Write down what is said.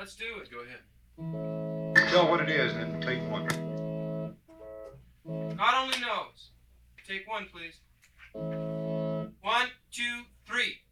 Let's do it. Go ahead. Tell what it is, and then take one. God only knows. Take one, please. 1, 2, 3.